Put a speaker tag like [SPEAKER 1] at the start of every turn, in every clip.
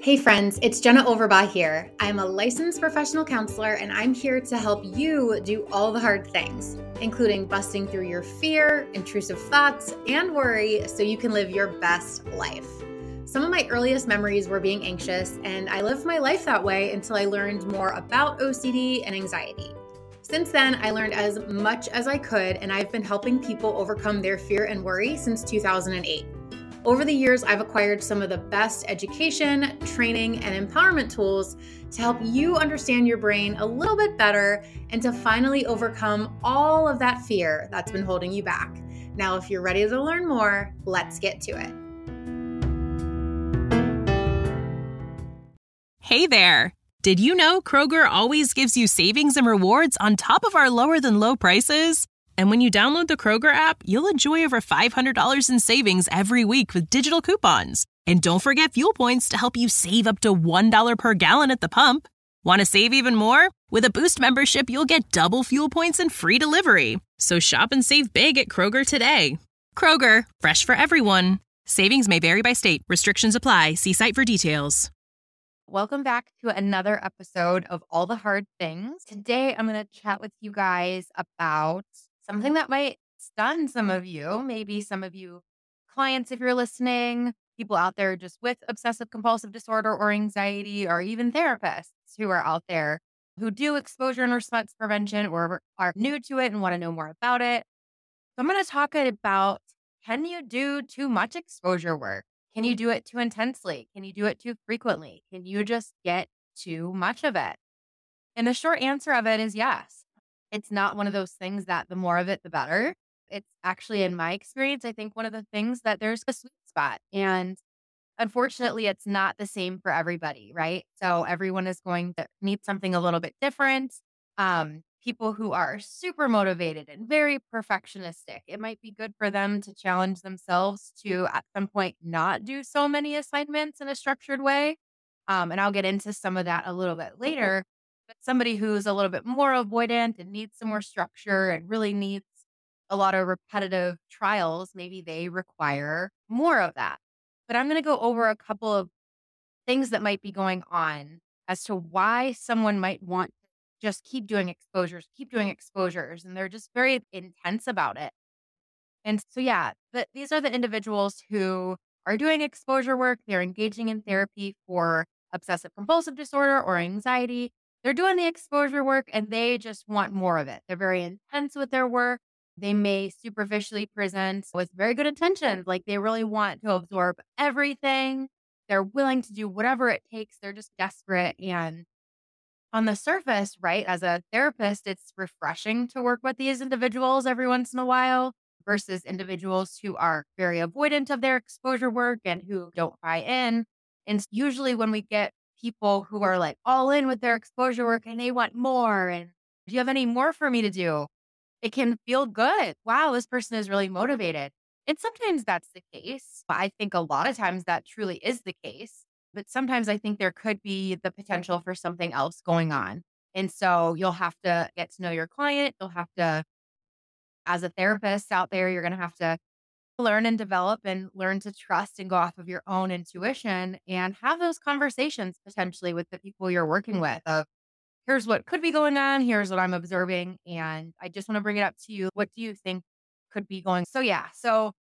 [SPEAKER 1] Hey friends, it's Jenna Overbaugh here. I'm a licensed professional counselor and I'm here to help you do all the hard things, including busting through your fear, intrusive thoughts, and worry so you can live your best life. Some of my earliest memories were being anxious, and I lived my life that way until I learned more about OCD and anxiety. Since then, I learned as much as I could, and I've been helping people overcome their fear and worry since 2008. Over the years, I've acquired some of the best education, training, and empowerment tools to help you understand your brain a little bit better and to finally overcome all of that fear that's been holding you back. Now, if you're ready to learn more, let's get to it.
[SPEAKER 2] Hey there! Did you know Kroger always gives you savings and rewards on top of our lower than low prices? And when you download the Kroger app, you'll enjoy over $500 in savings every week with digital coupons. And don't forget fuel points to help you save up to $1 per gallon at the pump. Want to save even more? With a Boost membership, you'll get double fuel points and free delivery. So shop and save big at Kroger today. Kroger, fresh for everyone. Savings may vary by state. Restrictions apply. See site for details.
[SPEAKER 3] Welcome back to another episode of All the Hard Things. Today, I'm going to chat with you guys about something that might stun some of you, maybe some of you clients, if you're listening, people out there just with obsessive compulsive disorder or anxiety, or even therapists who are out there who do exposure and response prevention or are new to it and want to know more about it. So I'm going to talk about, can you do too much exposure work? Can you do it too intensely? Can you do it too frequently? Can you just get too much of it? And the short answer of it is yes. It's not one of those things that the more of it, the better. It's actually, in my experience, I think one of the things that there's a sweet spot. And unfortunately, it's not the same for everybody, right? So everyone is going to need something a little bit different. People who are super motivated and very perfectionistic, it might be good for them to challenge themselves to, at some point, not do so many assignments in a structured way. And I'll get into some of that a little bit later. But somebody who's a little bit more avoidant and needs some more structure and really needs a lot of repetitive trials, maybe they require more of that. But I'm going to go over a couple of things that might be going on as to why someone might want to just keep doing exposures, and they're just very intense about it. And so, but these are the individuals who are doing exposure work. They're engaging in therapy for obsessive compulsive disorder or anxiety. They're doing the exposure work and they just want more of it. They're very intense with their work. They may superficially present with very good intentions, like they really want to absorb everything. They're willing to do whatever it takes. They're just desperate. And on the surface, right, as a therapist, it's refreshing to work with these individuals every once in a while versus individuals who are very avoidant of their exposure work and who don't buy in. And usually when we get people who are like all in with their exposure work and they want more, and do you have any more for me to do? It can feel good. Wow, this person is really motivated. And sometimes that's the case. I think a lot of times that truly is the case. But sometimes I think there could be the potential for something else going on. And so you'll have to get to know your client. You'll have to, as a therapist out there, you're going to have to learn and develop and learn to trust and go off of your own intuition and have those conversations potentially with the people you're working with of, here's what could be going on. Here's what I'm observing. And I just want to bring it up to you. What do you think could be going? So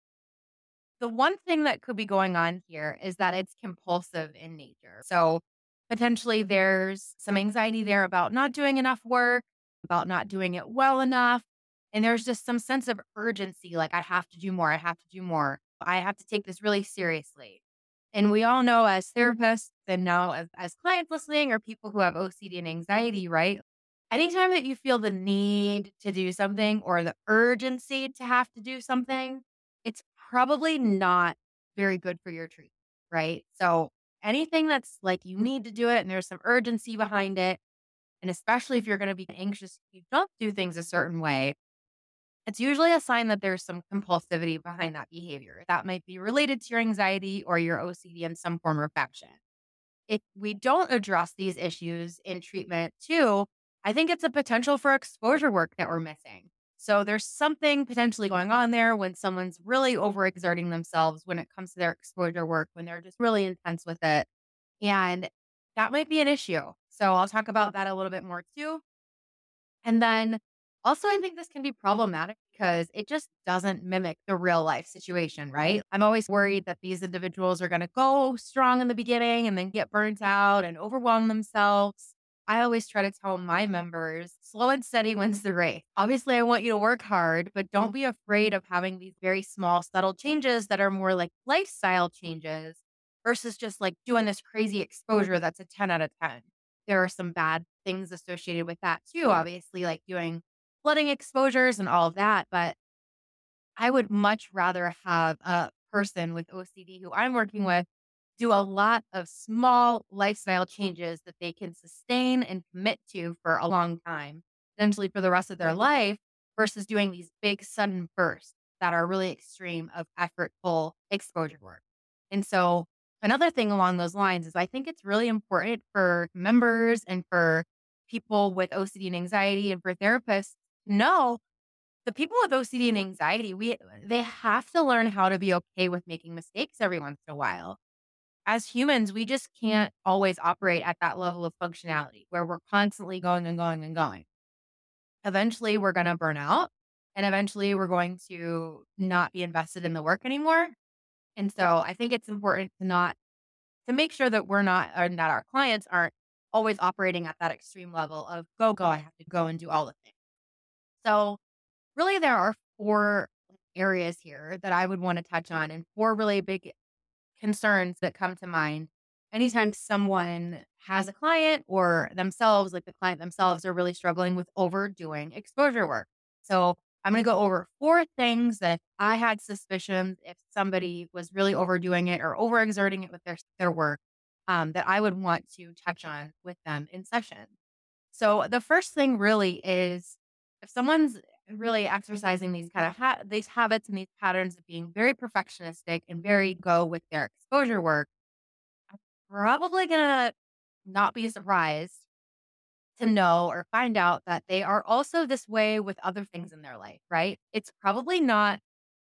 [SPEAKER 3] the one thing that could be going on here is that it's compulsive in nature. So potentially there's some anxiety there about not doing enough work, about not doing it well enough. And there's just some sense of urgency, like I have to do more. I have to do more. I have to take this really seriously. And we all know as therapists and now as clients listening or people who have OCD and anxiety, right? Anytime that you feel the need to do something or the urgency to have to do something, it's probably not very good for your treatment, right? So anything that's like you need to do it and there's some urgency behind it, and especially if you're going to be anxious, if you don't do things a certain way, it's usually a sign that there's some compulsivity behind that behavior. That might be related to your anxiety or your OCD in some form or fashion. If we don't address these issues in treatment too, I think it's a potential for exposure work that we're missing. So there's something potentially going on there when someone's really overexerting themselves when it comes to their exposure work, when they're just really intense with it. And that might be an issue. So I'll talk about that a little bit more too. And then also, I think this can be problematic because it just doesn't mimic the real life situation, right? I'm always worried that these individuals are going to go strong in the beginning and then get burnt out and overwhelm themselves. I always try to tell my members slow and steady wins the race. Obviously, I want you to work hard, but don't be afraid of having these very small, subtle changes that are more like lifestyle changes versus just like doing this crazy exposure that's a 10 out of 10. There are some bad things associated with that too, obviously, like doing flooding exposures and all of that. But I would much rather have a person with OCD who I'm working with do a lot of small lifestyle changes that they can sustain and commit to for a long time, essentially for the rest of their life, versus doing these big sudden bursts that are really extreme of effortful exposure work. And so another thing along those lines is I think it's really important for members and for people with OCD and anxiety and for therapists to know the people with OCD and anxiety, they have to learn how to be okay with making mistakes every once in a while. As humans, we just can't always operate at that level of functionality where we're constantly going and going and going. Eventually, we're going to burn out and eventually we're going to not be invested in the work anymore. And so I think it's important to make sure that we're not, or that our clients aren't always operating at that extreme level of go, I have to go and do all the things. So really, there are four areas here that I would want to touch on and four really big concerns that come to mind anytime someone has a client or themselves, like the client themselves, are really struggling with overdoing exposure work. So I'm going to go over four things that if I had suspicions if somebody was really overdoing it or overexerting it with their work, that I would want to touch on with them in session. So the first thing really is if someone's really exercising these kind of these habits and these patterns of being very perfectionistic and very go with their exposure work, probably gonna not be surprised to know or find out that they are also this way with other things in their life, right? It's probably not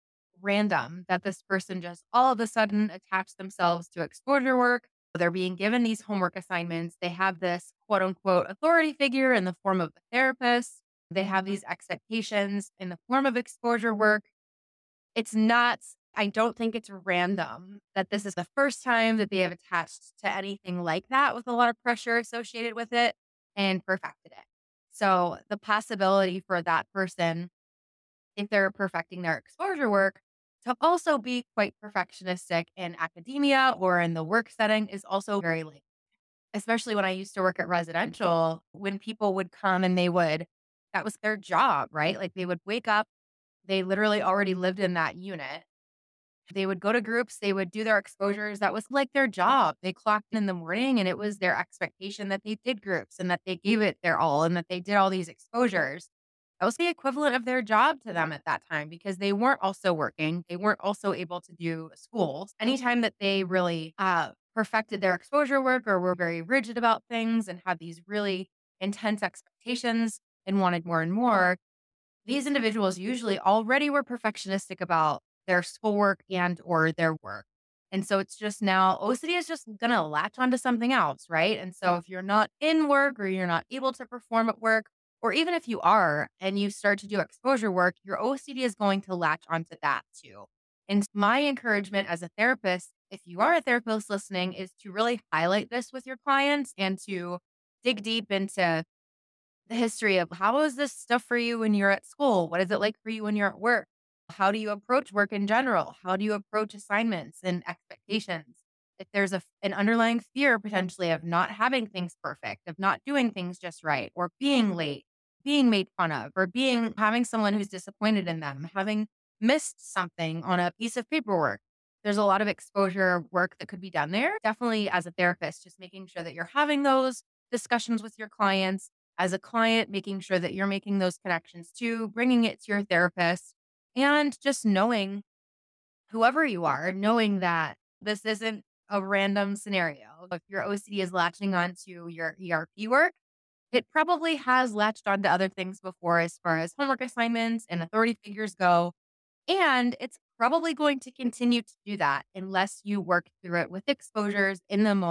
[SPEAKER 3] random that this person just all of a sudden attached themselves to exposure work. They're being given these homework assignments. They have this quote unquote authority figure in the form of a therapist. They have these expectations in the form of exposure work. It's not, I don't think it's random that this is the first time that they have attached to anything like that with a lot of pressure associated with it and perfected it. So the possibility for that person, if they're perfecting their exposure work, to also be quite perfectionistic in academia or in the work setting is also very likely. Especially when I used to work at residential, when people would come and that was their job, right? Like they would wake up, they literally already lived in that unit. They would go to groups, they would do their exposures. That was like their job. They clocked in the morning and it was their expectation that they did groups and that they gave it their all and that they did all these exposures. That was the equivalent of their job to them at that time because they weren't also working. They weren't also able to do schools. Anytime that they really perfected their exposure work or were very rigid about things and had these really intense expectations and wanted more and more, these individuals usually already were perfectionistic about their schoolwork and or their work. And so it's just now OCD is just going to latch onto something else, right? And so if you're not in work or you're not able to perform at work, or even if you are and you start to do exposure work, your OCD is going to latch onto that too. And my encouragement as a therapist, if you are a therapist listening, is to really highlight this with your clients and to dig deep into the history of how is this stuff for you when you're at school? What is it like for you when you're at work? How do you approach work in general? How do you approach assignments and expectations? If there's an underlying fear potentially of not having things perfect, of not doing things just right, or being late, being made fun of, or having someone who's disappointed in them, having missed something on a piece of paperwork. There's a lot of exposure work that could be done there. Definitely as a therapist, just making sure that you're having those discussions with your clients. As a client, making sure that you're making those connections too, bringing it to your therapist, and just knowing whoever you are, knowing that this isn't a random scenario. If your OCD is latching onto your ERP work, it probably has latched onto other things before as far as homework assignments and authority figures go. And it's probably going to continue to do that unless you work through it with exposures in the moment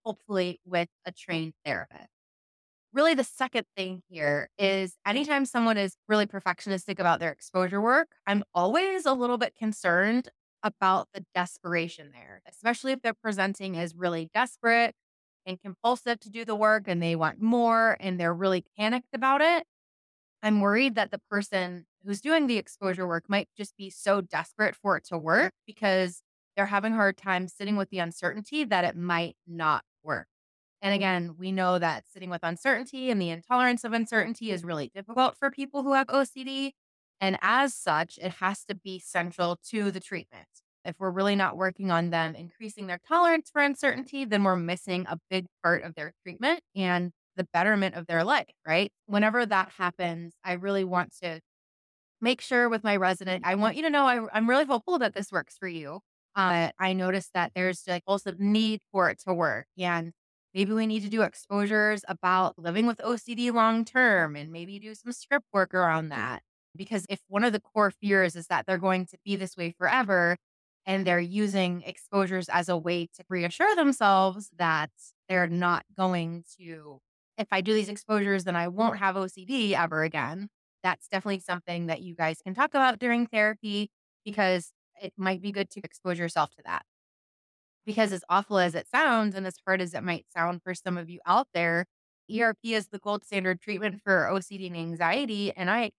[SPEAKER 3] hopefully with a trained therapist. Really, the second thing here is anytime someone is really perfectionistic about their exposure work, I'm always a little bit concerned about the desperation there, especially if they're presenting as really desperate and compulsive to do the work and they want more and they're really panicked about it. I'm worried that the person who's doing the exposure work might just be so desperate for it to work because they're having a hard time sitting with the uncertainty that it might not work. And again, we know that sitting with uncertainty and the intolerance of uncertainty is really difficult for people who have OCD. And as such, it has to be central to the treatment. If we're really not working on them increasing their tolerance for uncertainty, then we're missing a big part of their treatment and the betterment of their life, right? Whenever that happens, I really want to make sure with my resident, I want you to know I'm really hopeful that this works for you. I noticed that there's like also need for it to work. And maybe we need to do exposures about living with OCD long term and maybe do some script work around that. Because if one of the core fears is that they're going to be this way forever and they're using exposures as a way to reassure themselves that they're not going to, if I do these exposures, then I won't have OCD ever again. That's definitely something that you guys can talk about during therapy because it might be good to expose yourself to that. Because as awful as it sounds, and as hard as it might sound for some of you out there, ERP is the gold standard treatment for OCD and anxiety.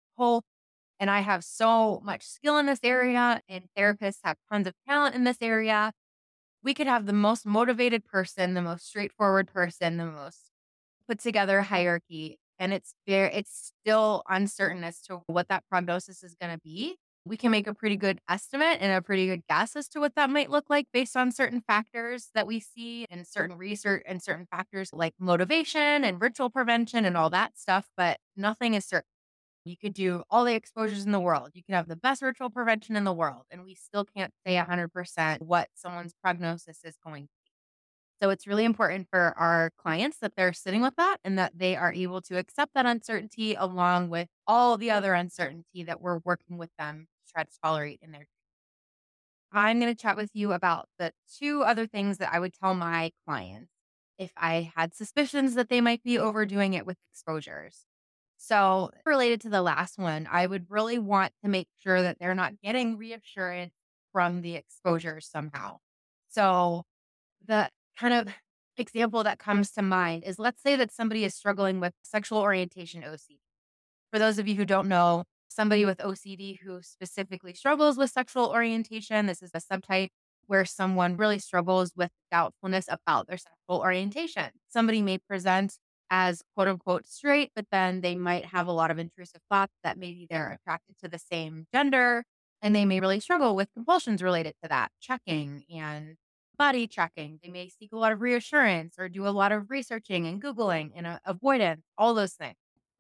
[SPEAKER 3] And I have so much skill in this area, and therapists have tons of talent in this area. We could have the most motivated person, the most straightforward person, the most put together hierarchy, and it's still uncertain as to what that prognosis is going to be. We can make a pretty good estimate and a pretty good guess as to what that might look like based on certain factors that we see and certain research and certain factors like motivation and ritual prevention and all that stuff, but nothing is certain. You could do all the exposures in the world. You could have the best ritual prevention in the world, and we still can't say 100% what someone's prognosis is going to be. So it's really important for our clients that they're sitting with that and that they are able to accept that uncertainty along with all the other uncertainty that we're working with them to try to tolerate in their. I'm going to chat with you about the two other things that I would tell my clients if I had suspicions that they might be overdoing it with exposures. So, related to the last one, I would really want to make sure that they're not getting reassurance from the exposure somehow. So, the kind of example that comes to mind is let's say that somebody is struggling with sexual orientation OCD. For those of you who don't know, somebody with OCD who specifically struggles with sexual orientation, this is a subtype where someone really struggles with doubtfulness about their sexual orientation. Somebody may present as quote unquote straight, but then they might have a lot of intrusive thoughts that maybe they're attracted to the same gender, and they may really struggle with compulsions related to that, checking and body checking. They may seek a lot of reassurance or do a lot of researching and Googling and avoidance, all those things.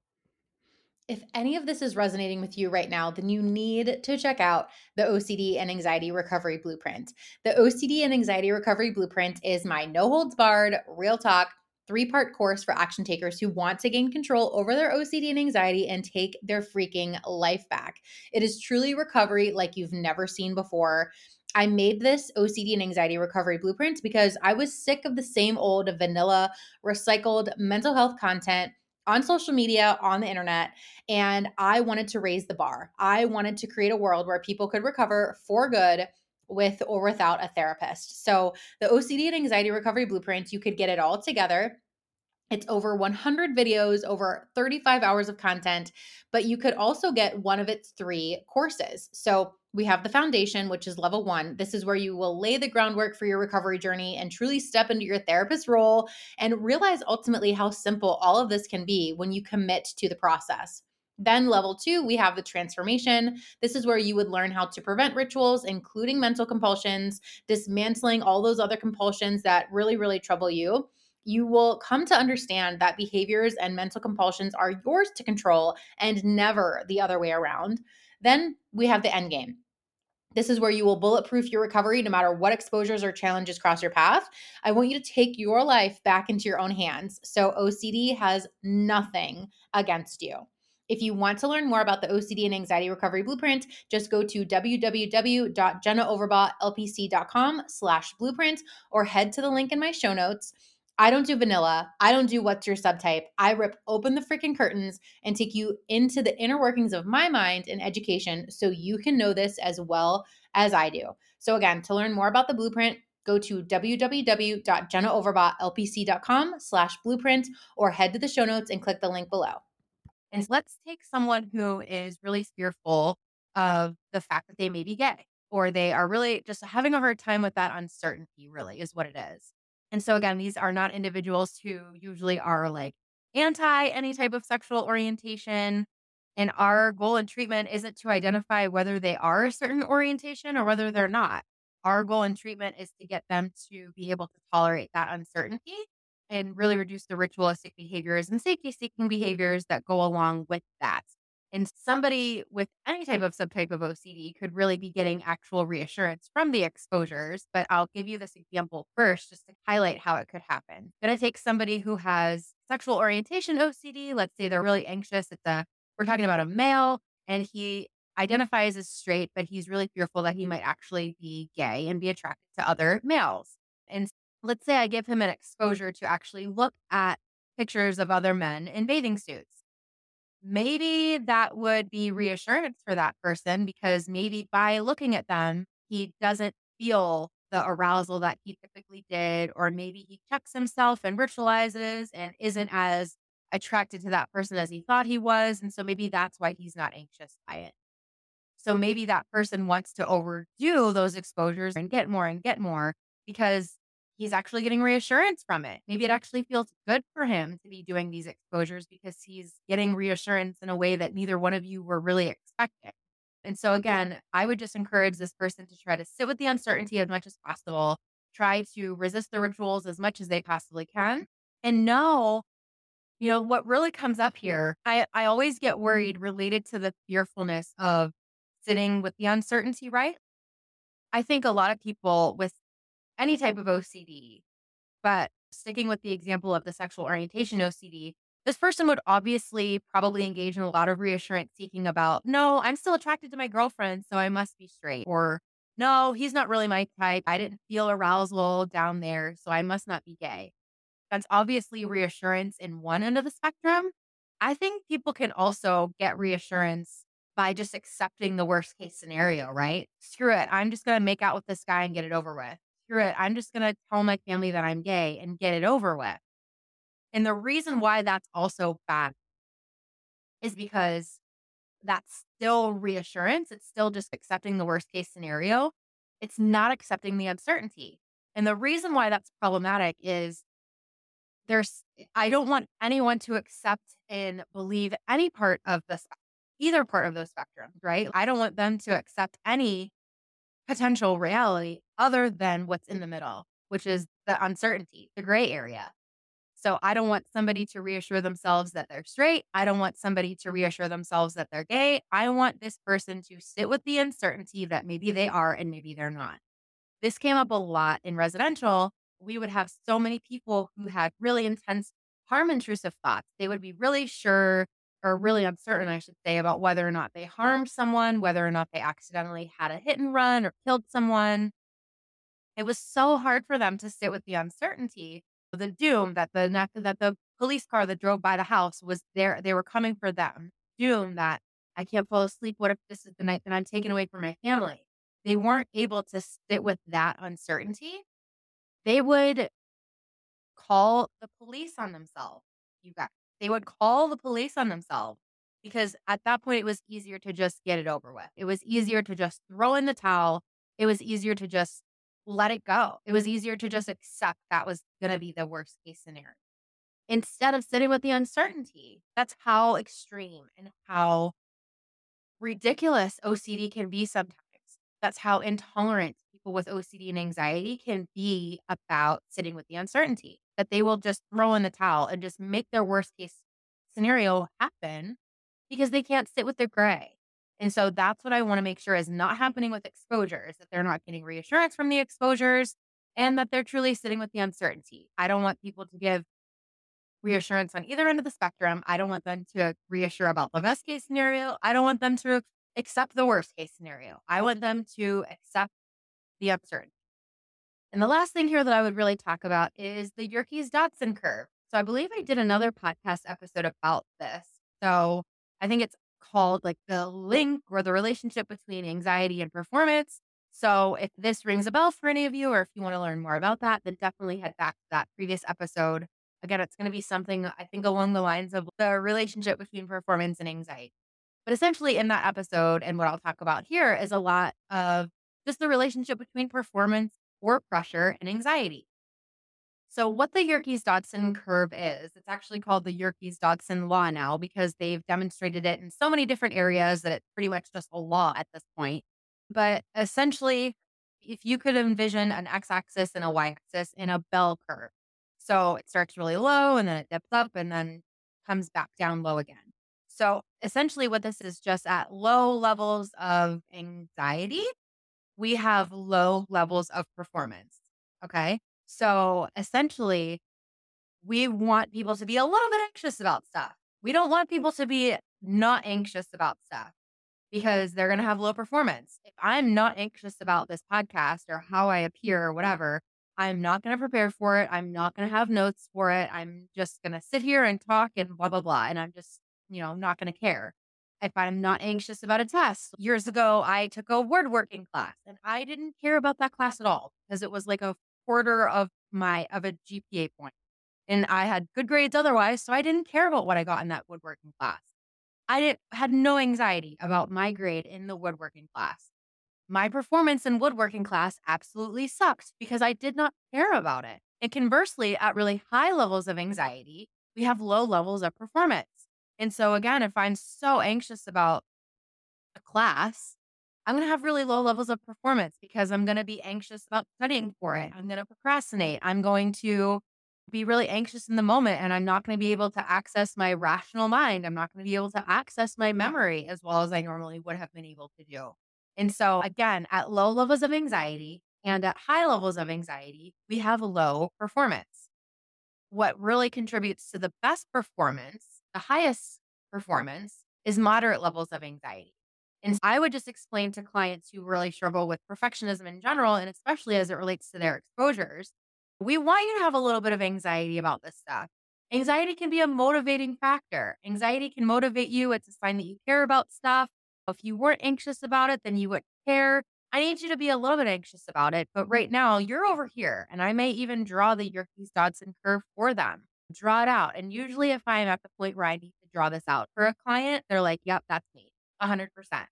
[SPEAKER 1] If any of this is resonating with you right now, then you need to check out the OCD and Anxiety Recovery Blueprint. The OCD and Anxiety Recovery Blueprint is my no holds barred, real talk, 3-part course for action takers who want to gain control over their OCD and anxiety and take their freaking life back. It is truly recovery like you've never seen before. I made this OCD and Anxiety Recovery Blueprint because I was sick of the same old vanilla, recycled mental health content on social media, on the internet, and I wanted to raise the bar. I wanted to create a world where people could recover for good with or without a therapist. So, the OCD and Anxiety Recovery Blueprint, you could get it all together. It's over 100 videos, over 35 hours of content, but you could also get one of its 3 courses. So we have the foundation, which is level 1. This is where you will lay the groundwork for your recovery journey and truly step into your therapist role and realize ultimately how simple all of this can be when you commit to the process. Then, level 2, we have the transformation. This is where you would learn how to prevent rituals, including mental compulsions, dismantling all those other compulsions that really, really trouble you. You will come to understand that behaviors and mental compulsions are yours to control and never the other way around. Then we have the end game. This is where you will bulletproof your recovery no matter what exposures or challenges cross your path. I want you to take your life back into your own hands. So OCD has nothing against you. If you want to learn more about the OCD and Anxiety Recovery Blueprint, just go to www.jennaoverbaughLPC.com/blueprint or head to the link in my show notes. I don't do vanilla. I don't do what's your subtype. I rip open the freaking curtains and take you into the inner workings of my mind and education so you can know this as well as I do. So again, to learn more about the blueprint, go to www.jennaoverbottlpc.com/blueprint or head to the show notes and click the link below.
[SPEAKER 3] And let's take someone who is really fearful of the fact that they may be gay, or they are really just having a hard time with that uncertainty, really, is what it is. And so, again, these are not individuals who usually are like anti any type of sexual orientation. And our goal in treatment isn't to identify whether they are a certain orientation or whether they're not. Our goal in treatment is to get them to be able to tolerate that uncertainty and really reduce the ritualistic behaviors and safety seeking behaviors that go along with that. And somebody with any type of subtype of OCD could really be getting actual reassurance from the exposures. But I'll give you this example first just to highlight how it could happen. Going to take somebody who has sexual orientation OCD. Let's say they're really anxious. We're talking about a male and he identifies as straight, but he's really fearful that he might actually be gay and be attracted to other males. And let's say I give him an exposure to actually look at pictures of other men in bathing suits. Maybe that would be reassurance for that person because maybe by looking at them, he doesn't feel the arousal that he typically did, or maybe he checks himself and ritualizes and isn't as attracted to that person as he thought he was. And so maybe that's why he's not anxious by it. So maybe that person wants to overdo those exposures and get more because he's actually getting reassurance from it. Maybe it actually feels good for him to be doing these exposures because he's getting reassurance in a way that neither one of you were really expecting. And so again, I would just encourage this person to try to sit with the uncertainty as much as possible, try to resist the rituals as much as they possibly can, and know, what really comes up here. I always get worried related to the fearfulness of sitting with the uncertainty, right? I think a lot of people with any type of OCD, but sticking with the example of the sexual orientation OCD, this person would obviously probably engage in a lot of reassurance seeking about, no, I'm still attracted to my girlfriend, so I must be straight. Or, no, he's not really my type. I didn't feel arousal down there, so I must not be gay. That's obviously reassurance in one end of the spectrum. I think people can also get reassurance by just accepting the worst case scenario, right? Screw it. I'm just going to make out with this guy and get it over with. Screw it. I'm just going to tell my family that I'm gay and get it over with. And the reason why that's also bad is because that's still reassurance. It's still just accepting the worst case scenario. It's not accepting the uncertainty. And the reason why that's problematic is I don't want anyone to accept and believe any part of either part of those spectrums, right? I don't want them to accept any potential reality other than what's in the middle, which is the uncertainty, the gray area. So I don't want somebody to reassure themselves that they're straight. I don't want somebody to reassure themselves that they're gay. I want this person to sit with the uncertainty that maybe they are and maybe they're not. This came up a lot in residential. We would have so many people who had really intense harm intrusive thoughts. They would be really sure or really uncertain, I should say, about whether or not they harmed someone, whether or not they accidentally had a hit and run or killed someone. It was so hard for them to sit with the uncertainty, the doom that the police car that drove by the house was there. They were coming for them. Doom that I can't fall asleep. What if this is the night that I'm taken away from my family? They weren't able to sit with that uncertainty. They would call the police on themselves, you guys. They would call the police on themselves because at that point, it was easier to just get it over with. It was easier to just throw in the towel. It was easier to just let it go. It was easier to just accept that was going to be the worst case scenario instead of sitting with the uncertainty. That's how extreme and how ridiculous OCD can be sometimes. That's how intolerant people with OCD and anxiety can be about sitting with the uncertainty, that they will just throw in the towel and just make their worst case scenario happen because they can't sit with the gray. And so that's what I want to make sure is not happening with exposures, that they're not getting reassurance from the exposures and that they're truly sitting with the uncertainty. I don't want people to give reassurance on either end of the spectrum. I don't want them to reassure about the best case scenario. I don't want them to accept the worst case scenario. I want them to accept the uncertainty. And the last thing here that I would really talk about is the Yerkes-Dodson curve. So I believe I did another podcast episode about this. So I think it's called like the link or the relationship between anxiety and performance. So if this rings a bell for any of you, or if you want to learn more about that, then definitely head back to that previous episode. Again, it's going to be something I think along the lines of the relationship between performance and anxiety. But essentially in that episode, and what I'll talk about here is a lot of just the relationship between performance or pressure and anxiety. So what the Yerkes-Dodson curve is, it's actually called the Yerkes-Dodson law now because they've demonstrated it in so many different areas that it's pretty much just a law at this point. But essentially, if you could envision an x-axis and a y-axis in a bell curve. So it starts really low and then it dips up and then comes back down low again. So essentially what this is just at low levels of anxiety, we have low levels of performance. Okay. So essentially, we want people to be a little bit anxious about stuff. We don't want people to be not anxious about stuff because they're going to have low performance. If I'm not anxious about this podcast or how I appear or whatever, I'm not going to prepare for it. I'm not going to have notes for it. I'm just going to sit here and talk and blah, blah, blah. And I'm just, not going to care. If I'm not anxious about a test. Years ago, I took a woodworking class and I didn't care about that class at all because it was like a quarter of a GPA point. And I had good grades otherwise, so I didn't care about what I got in that woodworking class. Had no anxiety about my grade in the woodworking class. My performance in woodworking class absolutely sucked because I did not care about it. And conversely, at really high levels of anxiety, we have low levels of performance. And so again, if I'm so anxious about a class, I'm going to have really low levels of performance because I'm going to be anxious about studying for it. I'm going to procrastinate. I'm going to be really anxious in the moment and I'm not going to be able to access my rational mind. I'm not going to be able to access my memory as well as I normally would have been able to do. And so again, at low levels of anxiety and at high levels of anxiety, we have low performance. What really contributes to the best performance, the highest performance, is moderate levels of anxiety. And I would just explain to clients who really struggle with perfectionism in general, and especially as it relates to their exposures, we want you to have a little bit of anxiety about this stuff. Anxiety can be a motivating factor. Anxiety can motivate you. It's a sign that you care about stuff. If you weren't anxious about it, then you wouldn't care. I need you to be a little bit anxious about it. But right now, you're over here, and I may even draw the Yerkes-Dodson curve for them. Draw it out. And usually, if I'm at the point where I need to draw this out for a client, they're like, yep, that's me, 100%.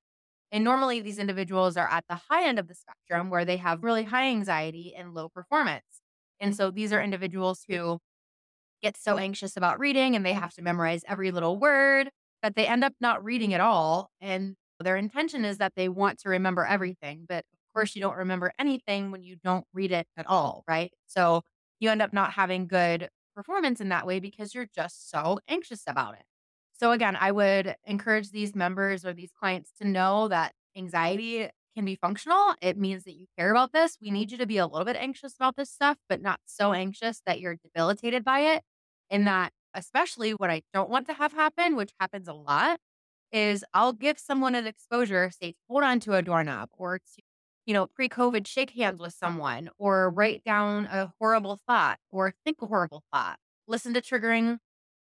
[SPEAKER 3] And normally these individuals are at the high end of the spectrum where they have really high anxiety and low performance. And so these are individuals who get so anxious about reading and they have to memorize every little word that they end up not reading at all. And their intention is that they want to remember everything. But of course, you don't remember anything when you don't read it at all, right? So you end up not having good performance in that way because you're just so anxious about it. So again, I would encourage these members or these clients to know that anxiety can be functional. It means that you care about this. We need you to be a little bit anxious about this stuff, but not so anxious that you're debilitated by it. And that, especially what I don't want to have happen, which happens a lot, is I'll give someone an exposure, say, hold on to a doorknob or to, pre-COVID, shake hands with someone or write down a horrible thought or think a horrible thought, listen to triggering.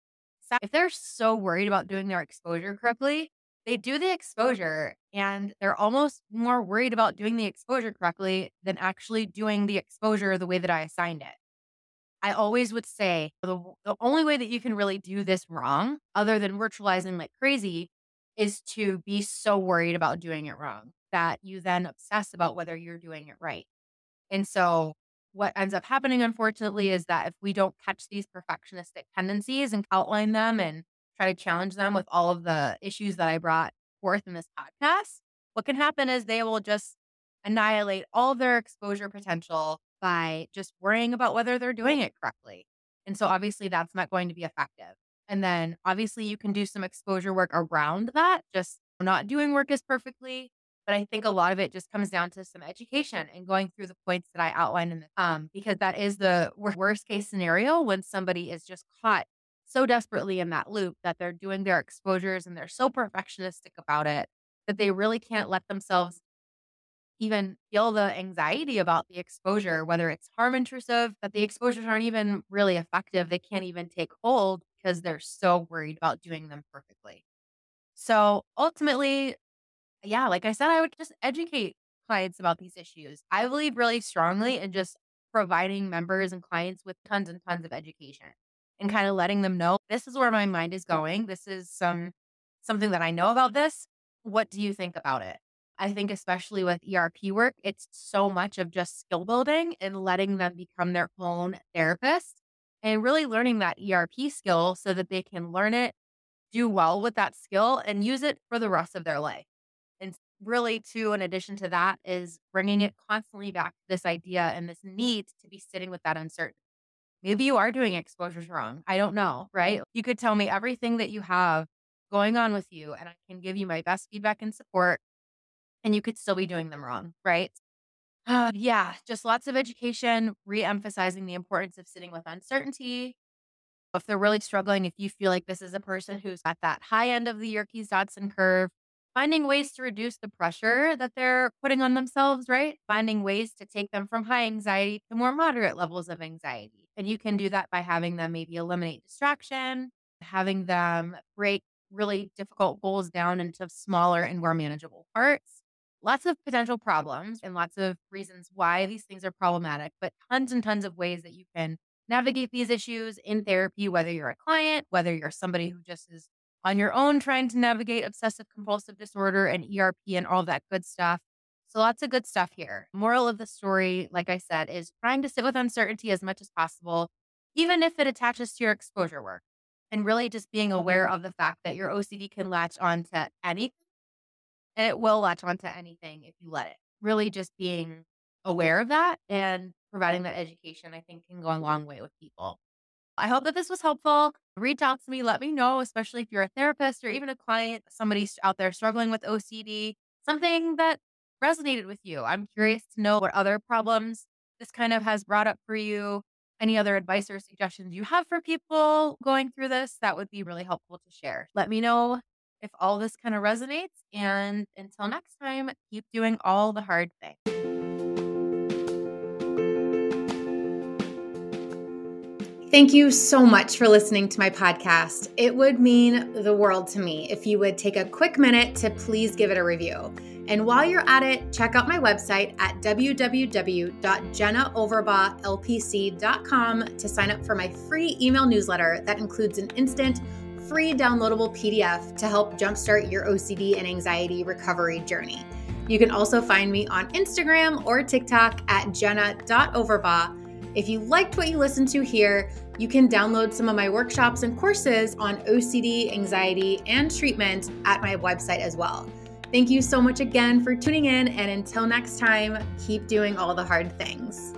[SPEAKER 3] If they're so worried about doing their exposure correctly, they do the exposure and they're almost more worried about doing the exposure correctly than actually doing the exposure the way that I assigned it. I always would say the only way that you can really do this wrong, other than virtualizing like crazy, is to be so worried about doing it wrong that you then obsess about whether you're doing it right. And so what ends up happening, unfortunately, is that if we don't catch these perfectionistic tendencies and outline them and try to challenge them with all of the issues that I brought forth in this podcast, what can happen is they will just annihilate all of their exposure potential by just worrying about whether they're doing it correctly. And so obviously that's not going to be effective. And then obviously you can do some exposure work around that, just not doing work as perfectly. But I think a lot of it just comes down to some education and going through the points that I outlined in the because that is the worst case scenario when somebody is just caught so desperately in that loop that they're doing their exposures and they're so perfectionistic about it that they really can't let themselves even feel the anxiety about the exposure, whether it's harm intrusive, that the exposures aren't even really effective. They can't even take hold because they're so worried about doing them perfectly. So ultimately, yeah, like I said, I would just educate clients about these issues. I believe really strongly in just providing members and clients with tons and tons of education and kind of letting them know this is where my mind is going. This is something that I know about this. What do you think about it? I think especially with ERP work, it's so much of just skill building and letting them become their own therapist and really learning that ERP skill so that they can learn it, do well with that skill, and use it for the rest of their life. And really, too, in addition to that, is bringing it constantly back to this idea and this need to be sitting with that uncertainty. Maybe you are doing exposures wrong. I don't know, right? You could tell me everything that you have going on with you, and I can give you my best feedback and support, and you could still be doing them wrong, right? Yeah, just lots of education, re-emphasizing the importance of sitting with uncertainty. If they're really struggling, if you feel like this is a person who's at that high end of the Yerkes-Dodson curve, finding ways to reduce the pressure that they're putting on themselves, right? Finding ways to take them from high anxiety to more moderate levels of anxiety. And you can do that by having them maybe eliminate distraction, having them break really difficult goals down into smaller and more manageable parts. Lots of potential problems and lots of reasons why these things are problematic, but tons and tons of ways that you can navigate these issues in therapy, whether you're a client, whether you're somebody who just is on your own trying to navigate obsessive compulsive disorder and ERP and all that good stuff. So lots of good stuff here. Moral of the story, like I said, is trying to sit with uncertainty as much as possible, even if it attaches to your exposure work. And really just being aware of the fact that your OCD can latch on to anything. And it will latch onto anything if you let it. Really just being aware of that and providing that education, I think, can go a long way with people. I hope that this was helpful. Reach out to me. Let me know, especially if you're a therapist or even a client, somebody out there struggling with OCD, something that resonated with you. I'm curious to know what other problems this kind of has brought up for you. Any other advice or suggestions you have for people going through this, that would be really helpful to share. Let me know if all this kind of resonates. And until next time, keep doing all the hard things.
[SPEAKER 1] Thank you so much for listening to my podcast. It would mean the world to me if you would take a quick minute to please give it a review. And while you're at it, check out my website at www.jennaoverbachlpc.com to sign up for my free email newsletter that includes an instant, free downloadable PDF to help jumpstart your OCD and anxiety recovery journey. You can also find me on Instagram or TikTok at jenna.overbach. If you liked what you listened to here, you can download some of my workshops and courses on OCD, anxiety, and treatment at my website as well. Thank you so much again for tuning in, and until next time, keep doing all the hard things.